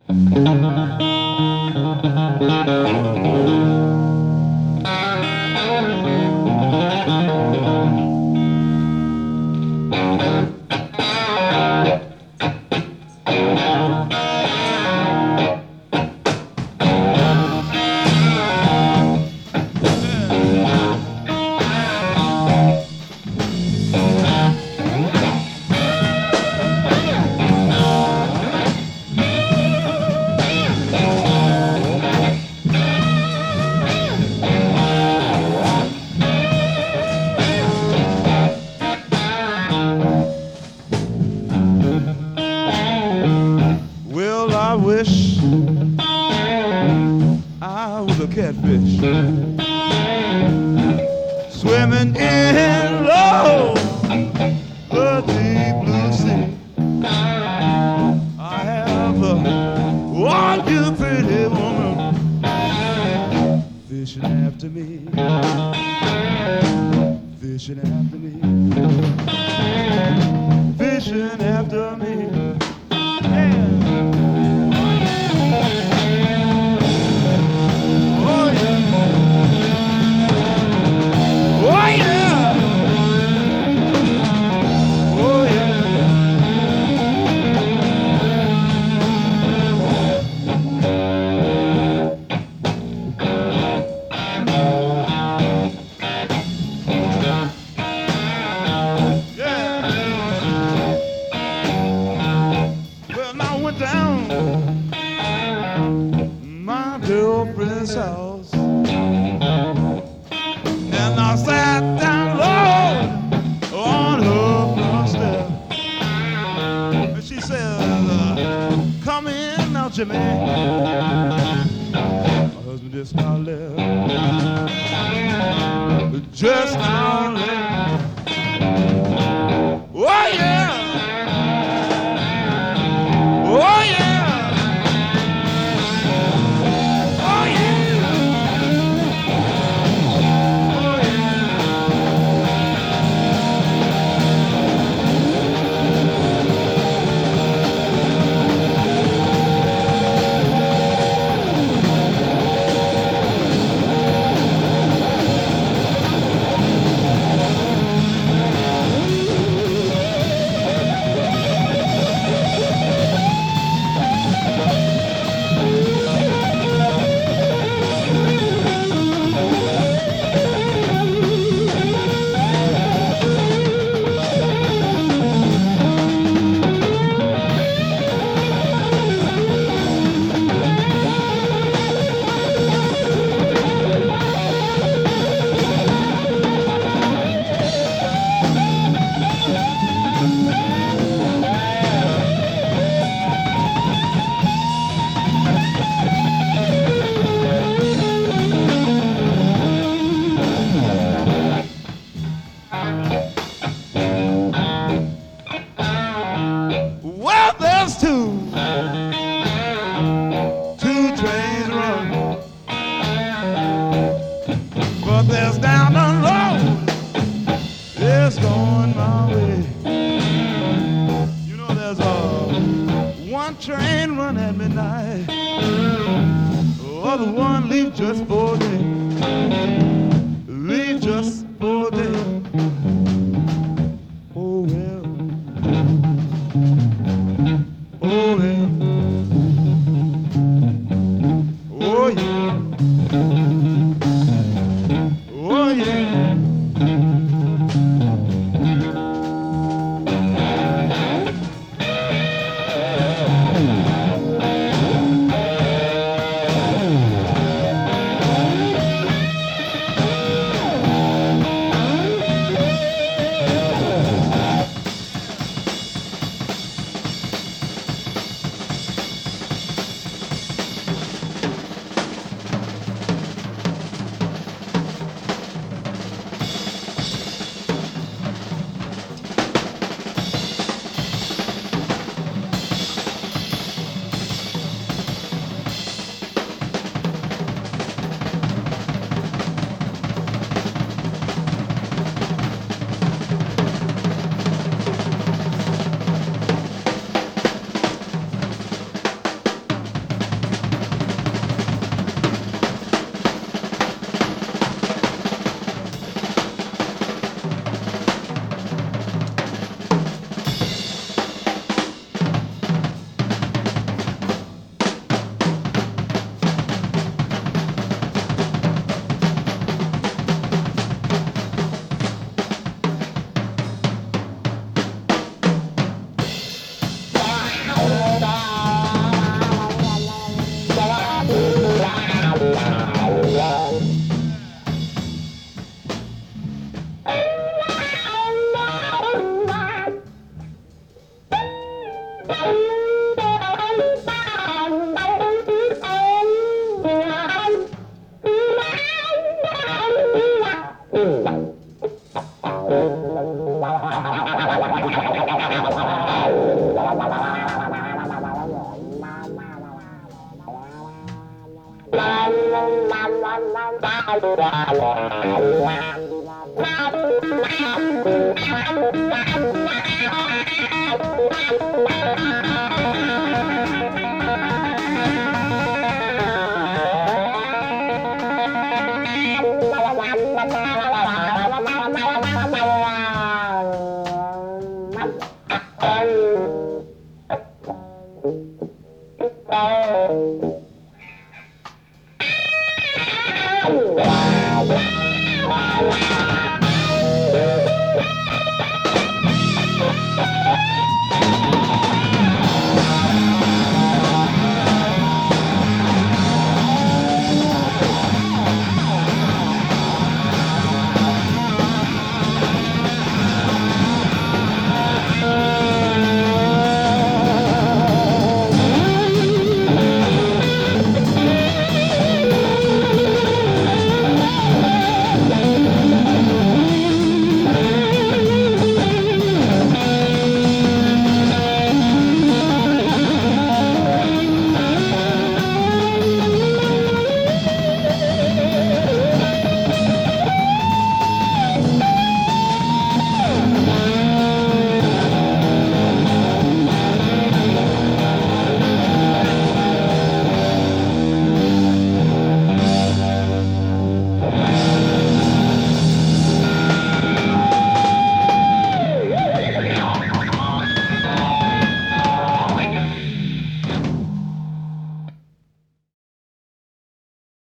Well, I wish I was a catfish swimming in low the deep blue sea. I have one you pretty woman fishing after me, fishing after me, fishing after me. Down my girlfriend's house, and I sat down low on her front step, and she said, come in now, Jimmy. My husband just now left, just now left. Oh yeah. Oh yeah! Oh yeah! Oh well, there's two trains run, but there's down the road, it's going my way. You know there's one train run at midnight, the other one leave just for a day, leave just for a day. Oh well. Oh yeah. Oh yeah. Oh yeah. Wow.